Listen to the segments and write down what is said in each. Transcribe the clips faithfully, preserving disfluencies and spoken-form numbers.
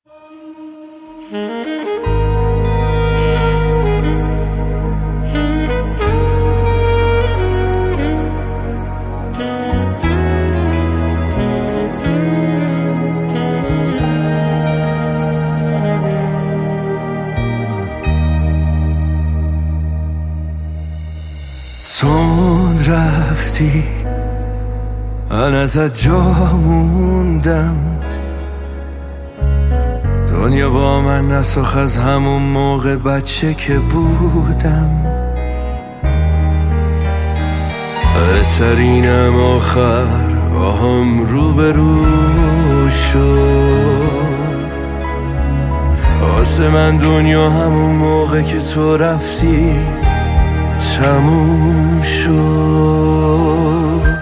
تند رفتی من ازت جا موندم، دنیا با من نساخ از همون موقع بچه که بودم. بهترینم آخر با هم رو به رو شد. واسه من دنیا همون موقع که تو رفتی تموم شد.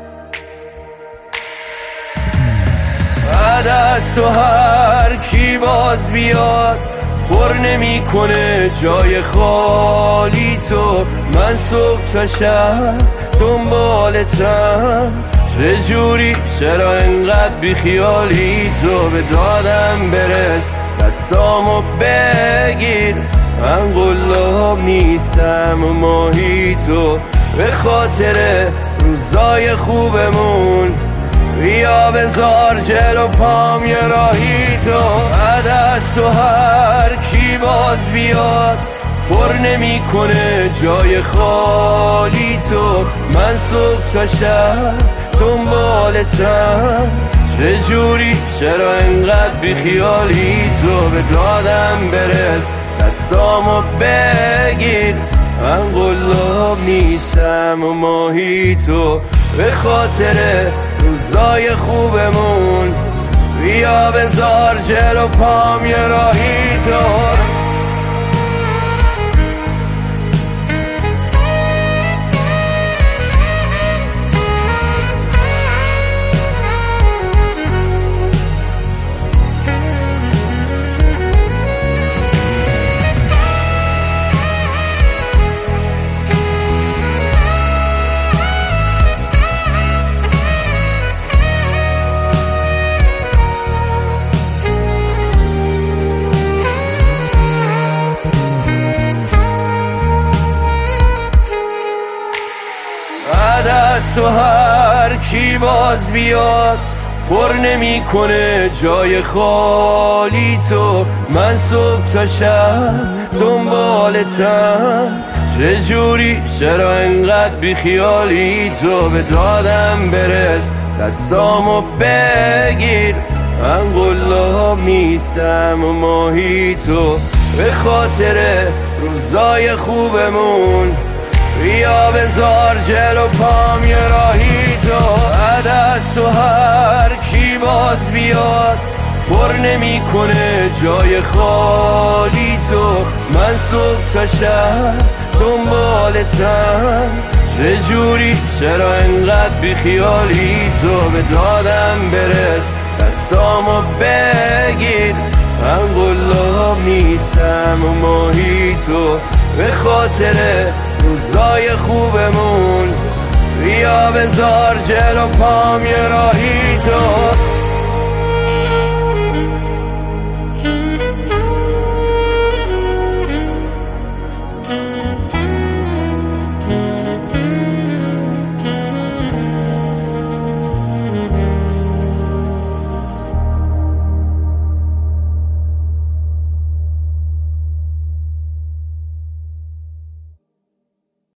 بعد از تو هر کی باز بیاد پر نمی کنه جای خالی تو. من صبح تا شب دنبالتم، چه جوری چرا انقدر بی خیالی تو. به دادم برس دستامو بگیر، من قلاب نیستم و ماهی تو. به خاطر روزای خوبمون بیا بذار جلو پام یه راهی تو. بعد از تو هر کی باز بیاد پر نمی کنه جای خالی تو. من صبح تا شب دنبالتم، چه جوری چرا انقدر بی خیالی تو. به دادم برس دستامو بگیر، من قلاب نیستم و ماهی تو. به خاطر روزای خوبمون بیا بذار جلو پام یه راهی تو. بعد از تو هر کی باز بیاد پر نمی کنه جای خالی تو. من صبح تا شب دنبالتم، چه جوری چرا انقدر بی خیالی تو. به دادم برس دستامو بگیر، من قلاب نیستم و ماهی تو. به خاطر روزای خوبمون بیا بذار جلو پام یه راهی تو. بعد از تو هر کی باز بیاد پر نمی کنه جای خالی تو. من صبح تا شب دنبالتم، چه جوری چرا انقدر بی خیالی تو. به دادم برس دستامو بگیر، من قلاب نیستم و ماهی تو. به خاطر روزای خوبمون بیا بذار جلو پام یه راهی تو.